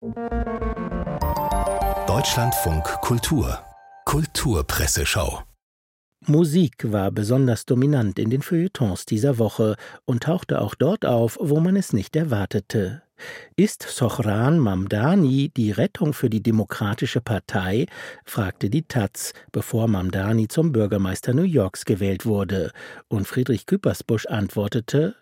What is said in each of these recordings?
Deutschlandfunk Kultur Kulturpresseschau. Musik war besonders dominant in den Feuilletons dieser Woche und tauchte auch dort auf, wo man es nicht erwartete. Ist Zohran Mamdani die Rettung für die Demokratische Partei? Fragte die taz, bevor Mamdani zum Bürgermeister New Yorks gewählt wurde. Und Friedrich Küppersbusch antwortete: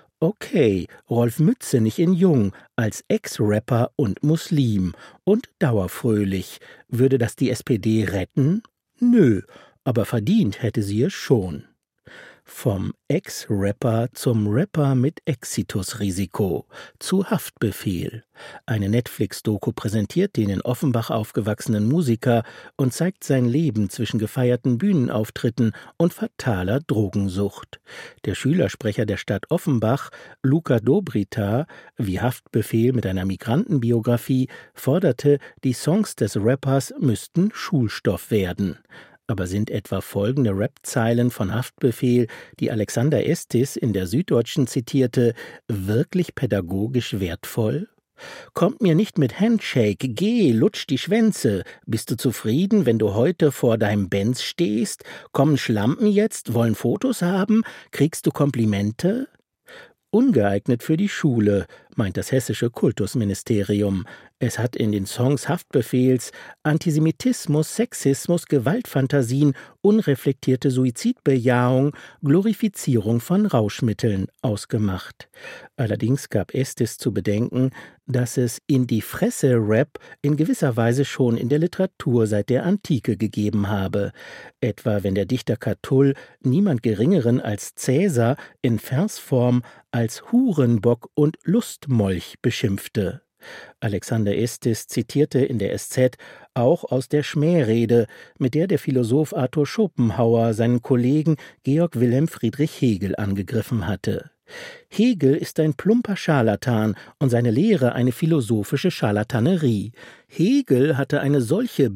Okay, Rolf Mützenich in Jung, als Ex-Rapper und Muslim und dauerfröhlich. Würde das die SPD retten? Nö, aber verdient hätte sie es schon. Vom Ex-Rapper zum Rapper mit Exitusrisiko, zu Haftbefehl. Eine Netflix-Doku präsentiert den in Offenbach aufgewachsenen Musiker und zeigt sein Leben zwischen gefeierten Bühnenauftritten und fataler Drogensucht. Der Schülersprecher der Stadt Offenbach, Luca Dobrita, wie Haftbefehl mit einer Migrantenbiografie, forderte, die Songs des Rappers müssten Schulstoff werden. Aber sind etwa folgende Rap-Zeilen von Haftbefehl, die Alexander Estes in der Süddeutschen zitierte, wirklich pädagogisch wertvoll? Kommt mir nicht mit Handshake, geh, lutsch die Schwänze. Bist du zufrieden, wenn du heute vor deinem Benz stehst? Kommen Schlampen jetzt, wollen Fotos haben? Kriegst du Komplimente? Ungeeignet für die Schule, meint das hessische Kultusministerium. Es hat in den Songs Haftbefehls Antisemitismus, Sexismus, Gewaltfantasien, unreflektierte Suizidbejahung, Glorifizierung von Rauschmitteln ausgemacht. Allerdings gab Estes zu bedenken, dass es in die Fresse-Rap in gewisser Weise schon in der Literatur seit der Antike gegeben habe. Etwa wenn der Dichter Catull niemand Geringeren als Cäsar in Versform als Hurenbock und Lustmolch beschimpfte. Alexander Estes zitierte in der SZ auch aus der Schmährede, mit der Philosoph Arthur Schopenhauer seinen Kollegen Georg Wilhelm Friedrich Hegel angegriffen hatte. Hegel ist ein plumper Scharlatan und seine Lehre eine philosophische Scharlatanerie. Hegel hatte eine solche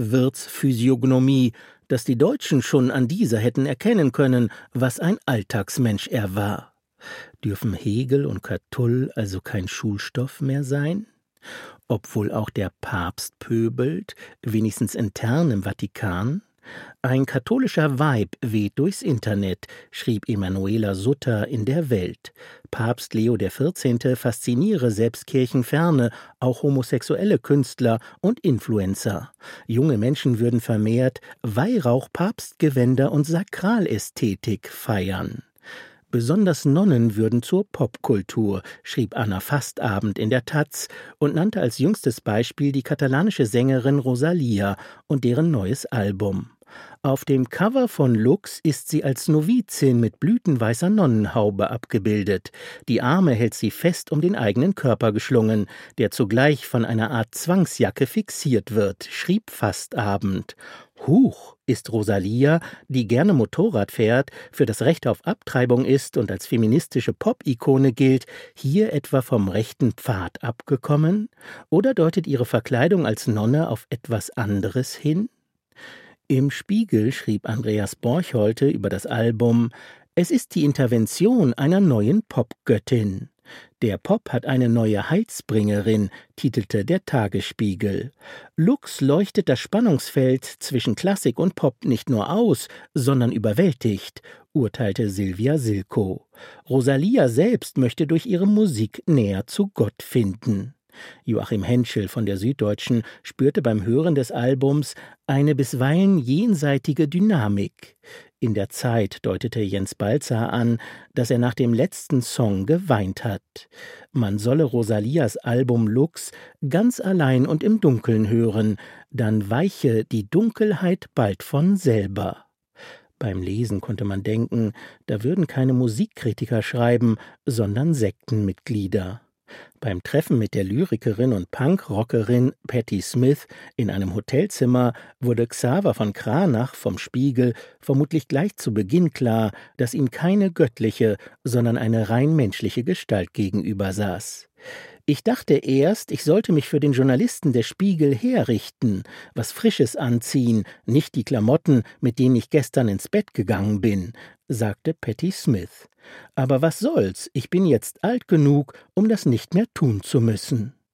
Bierwirtsphysiognomie, dass die Deutschen schon an dieser hätten erkennen können, was ein Alltagsmensch er war. Dürfen Hegel und Catull also kein Schulstoff mehr sein? Obwohl auch der Papst pöbelt, wenigstens intern im Vatikan? Ein katholischer Vibe weht durchs Internet, schrieb Emanuela Sutter in der Welt. Papst Leo XIV. Fasziniere selbst kirchenferne, auch homosexuelle Künstler und Influencer. Junge Menschen würden vermehrt Weihrauch, Papstgewänder und Sakralästhetik feiern. Besonders Nonnen würden zur Popkultur, schrieb Anna Fastabend in der taz und nannte als jüngstes Beispiel die katalanische Sängerin Rosalia und deren neues Album. Auf dem Cover von Lux ist sie als Novizin mit blütenweißer Nonnenhaube abgebildet. Die Arme hält sie fest um den eigenen Körper geschlungen, der zugleich von einer Art Zwangsjacke fixiert wird, schrieb Fastabend. Huch, ist Rosalia, die gerne Motorrad fährt, für das Recht auf Abtreibung ist und als feministische Pop-Ikone gilt, hier etwa vom rechten Pfad abgekommen? Oder deutet ihre Verkleidung als Nonne auf etwas anderes hin? Im Spiegel schrieb Andreas Borchholte über das Album: Es ist die Intervention einer neuen Popgöttin. Der Pop hat eine neue Heilsbringerin, titelte der Tagesspiegel. Lux leuchtet das Spannungsfeld zwischen Klassik und Pop nicht nur aus, sondern überwältigt, urteilte Silvia Silko. Rosalia selbst möchte durch ihre Musik näher zu Gott finden. Joachim Henschel von der Süddeutschen spürte beim Hören des Albums eine bisweilen jenseitige Dynamik. In der Zeit deutete Jens Balzer an, dass er nach dem letzten Song geweint hat. Man solle Rosalias Album Lux ganz allein und im Dunkeln hören, dann weiche die Dunkelheit bald von selber. Beim Lesen konnte man denken, da würden keine Musikkritiker schreiben, sondern Sektenmitglieder. Beim Treffen mit der Lyrikerin und Punkrockerin Patti Smith in einem Hotelzimmer wurde Xaver von Kranach vom Spiegel vermutlich gleich zu Beginn klar, dass ihm keine göttliche, sondern eine rein menschliche Gestalt gegenüber saß. Ich dachte erst, ich sollte mich für den Journalisten der Spiegel herrichten, was Frisches anziehen, nicht die Klamotten, mit denen ich gestern ins Bett gegangen bin, sagte Patti Smith. Aber was soll's, ich bin jetzt alt genug, um das nicht mehr tun zu müssen.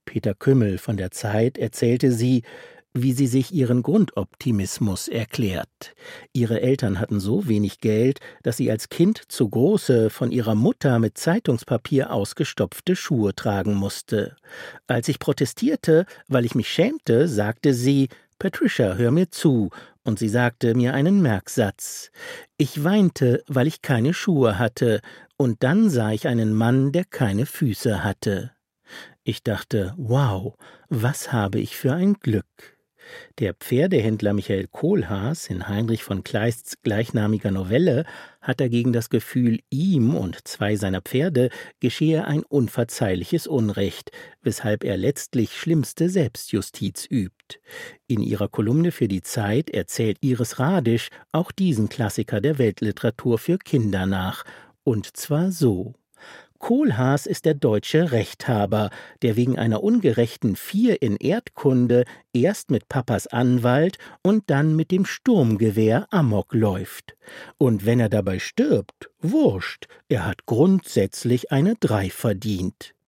Peter Kümmel von der Zeit erzählte sie, wie sie sich ihren Grundoptimismus erklärt. Ihre Eltern hatten so wenig Geld, dass sie als Kind zu große, von ihrer Mutter mit Zeitungspapier ausgestopfte Schuhe tragen musste. Als ich protestierte, weil ich mich schämte, sagte sie: »Patricia, hör mir zu«, und sie sagte mir einen Merksatz. Ich weinte, weil ich keine Schuhe hatte, und dann sah ich einen Mann, der keine Füße hatte. Ich dachte, wow, was habe ich für ein Glück. Der Pferdehändler Michael Kohlhaas in Heinrich von Kleists gleichnamiger Novelle hat dagegen das Gefühl, ihm und 2 seiner Pferde geschehe ein unverzeihliches Unrecht, weshalb er letztlich schlimmste Selbstjustiz übt. In ihrer Kolumne für die Zeit erzählt Iris Radisch auch diesen Klassiker der Weltliteratur für Kinder nach, und zwar so: Kohlhaas ist der deutsche Rechthaber, der wegen einer ungerechten 4 in Erdkunde erst mit Papas Anwalt und dann mit dem Sturmgewehr Amok läuft. Und wenn er dabei stirbt, wurscht, er hat grundsätzlich eine 3 verdient.